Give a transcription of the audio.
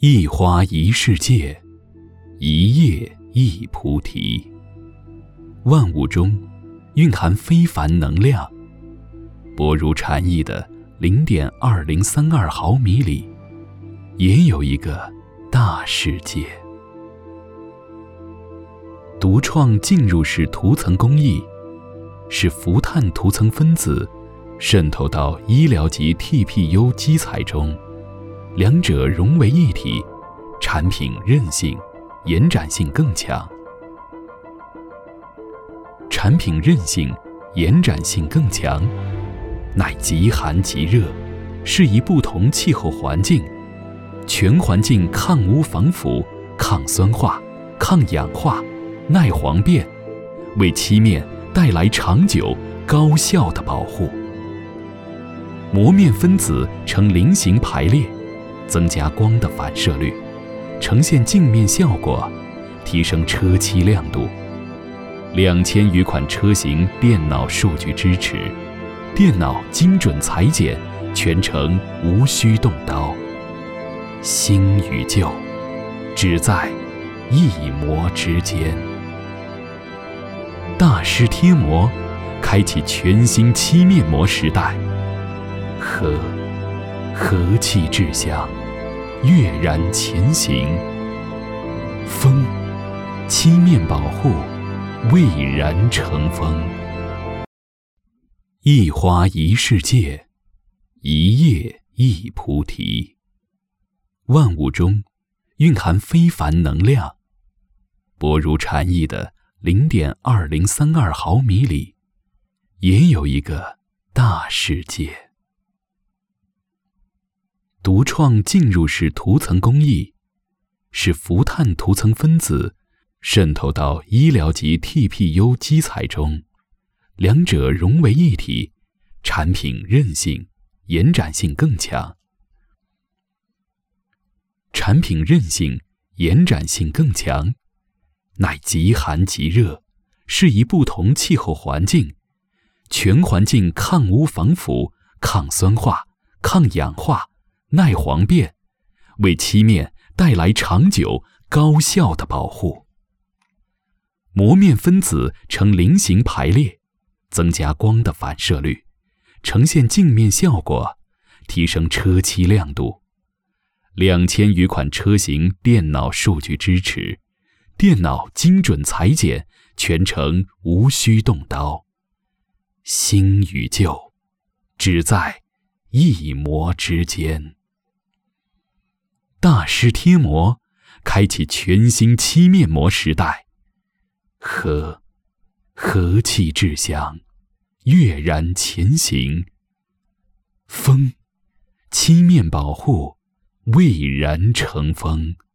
一花一世界，一叶一菩提。万物中蕴含非凡能量，薄如蝉翼的0.2032毫米里，也有一个大世界。独创浸入式涂层工艺，使氟碳涂层分子渗透到医疗级 TPU 基材中，两者融为一体，产品韧性、延展性更强。产品韧性、延展性更强，耐极寒极热，适宜不同气候环境，全环境抗污防腐、抗酸化、抗氧化、耐黄变，为漆面带来长久高效的保护。膜面分子呈菱形排列，增加光的反射率，呈现镜面效果，提升车漆亮度。2000余款车型电脑数据支持，电脑精准裁剪，全程无需动刀。新与旧，只在一膜之间。大师贴膜，开启全新漆面膜时代。和气致香，跃然前行。风，漆面保护，蔚然成风。一花一世界，一叶一菩提。万物中蕴含非凡能量，薄如蝉翼的0.2032毫米里，也有一个大世界。独创浸入式涂层工艺，使氟碳涂层分子渗透到医疗级 TPU 基材中，两者融为一体，产品韧性、延展性更强。产品韧性、延展性更强，耐极寒极热，适宜不同气候环境，全环境抗污防腐、抗酸化、抗氧化、耐黄变，为漆面带来长久高效的保护。膜面分子呈菱形排列，增加光的反射率，呈现镜面效果，提升车漆亮度。2000余款车型电脑数据支持，电脑精准裁剪，全程无需动刀。新与旧，只在一膜之间。大师贴膜，开启全新漆面膜时代。和气致香，跃然前行。风，漆面保护，蔚然成风。